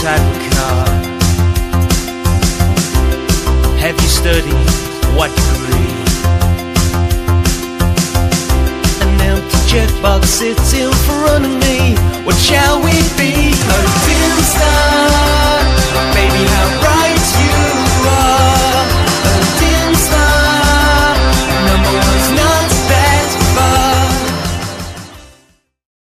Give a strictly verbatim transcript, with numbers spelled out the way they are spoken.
type of car? Have you studied what degree? An empty checkbox sits in front of me. What shall we be? A dim star.